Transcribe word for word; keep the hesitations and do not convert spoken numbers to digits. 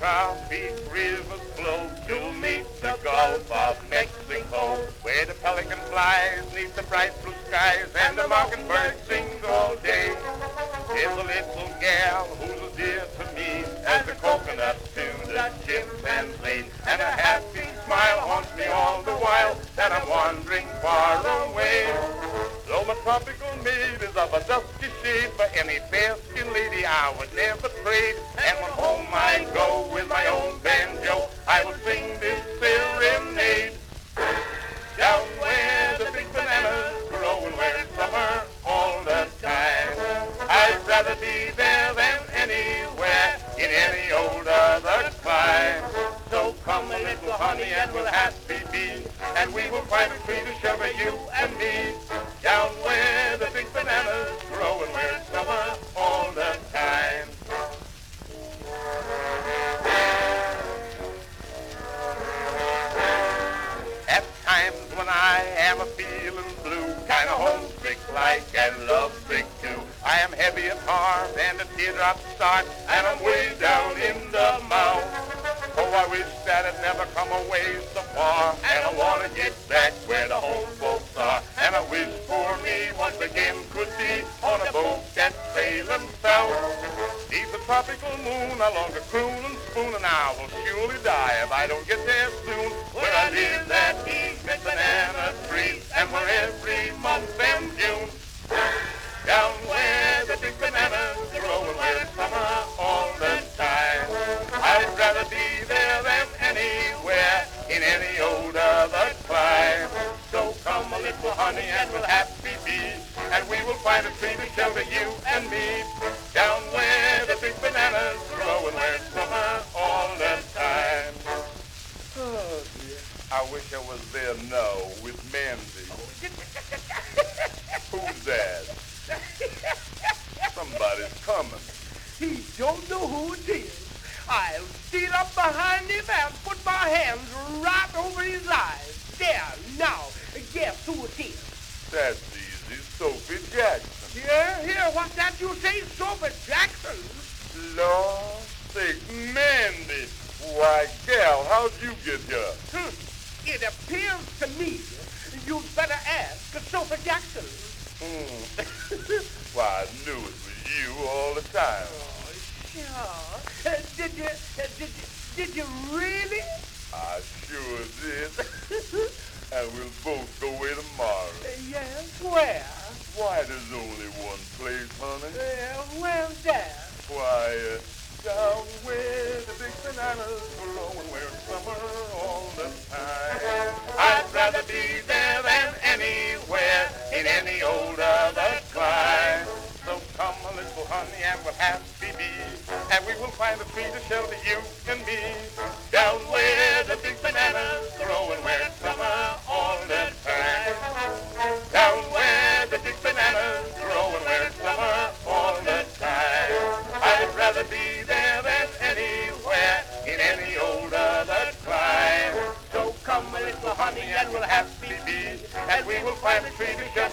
tropic rivers flow to meet the Gulf of Mexico, where the pelican flies neath the bright blue skies and the mockingbird sings all day. There's a little gal who's as dear to me as the coconut to the chimpanzee, and a happy smile haunts me all the while that I'm wandering far away. Though my tropical maid is of a dusky shade, for any fair-skinned lady I would never trade. And when home I go with my own banjo, I will sing this serenade. Down where the big bananas grow and where it's summer all the time, I'd rather be there than anywhere in any old other clime. So come a little honey and we'll happy be, and we will find a tree to shelter you and me. Down where the big bananas grow and where it's summer all the time. At times when I am a feeling blue, kind of homesick like and lovesick too, I am heavy at heart and the teardrops start, and I'm way down in the mouth. Oh, I wish that I'd never come away so far, and I want to get back where the home folks are. And I wish for me once again could be on a boat that's sailing south. Neath the tropical moon I long to croon and spoon, and I will surely die if I don't get there soon. Where I live that big banana tree, and where every month and June, down where the big bananas grow and where it's summer all the time, I'd rather be there than anywhere in any old other clime. So come a little honey and we'll happy be, and we will find a tree to shelter you and me. Down where the big bananas grow and where it's summer all the time. Oh dear, I wish I was there now with Mandy. Who's that? Somebody's coming. He don't know who it is. I'll steal up behind him and put my hands right over his eyes. There, now, guess who it is? That's easy, Sophie Jackson. Yeah, here, what's that you say, Sophie Jackson? Lord sake, Mandy. Why, gal, how'd you get here? Hmm. It appears to me you'd better ask Sophie Jackson. Hmm. Why, I knew it was you all the time. Oh, sure. Uh, did you, uh, did you, did you really? I sure did. And we'll both go away tomorrow. Uh, yes, where? Why, there's only one place, honey. Uh, where's that? Why, uh, down where the big bananas grow and where it's summer all the time. I'd rather be there than anywhere in any old other clime. So come a little honey and we'll happy be, and we will find a tree to shelter you and me. Down where the big bananas grow and where it's summer all the time. Down where the big bananas grow and where it's summer all the time. I'd rather be there than anywhere in any old other clime. So come a little honey and we'll happy be, and we will find a tree to shelter